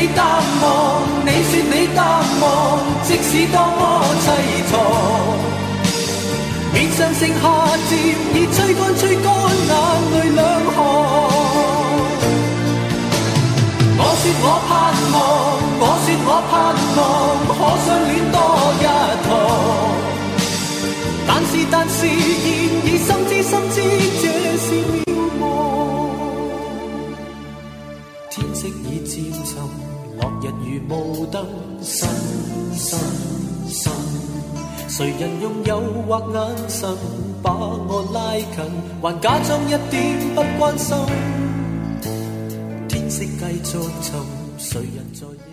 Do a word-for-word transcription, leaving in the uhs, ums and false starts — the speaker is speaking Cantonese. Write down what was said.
你淡忘，你說你淡忘，即使多麼淒愴，面上剩下漸已吹乾吹乾眼淚兩行。我說我盼望，我說我盼望，可相戀多一趟，但是但是現已心知心知這是渺茫。天色已漸沉，落日如霧燈，深深深，誰人用誘惑眼神把我拉近，還假裝一點不關心。天色繼續沉，誰人在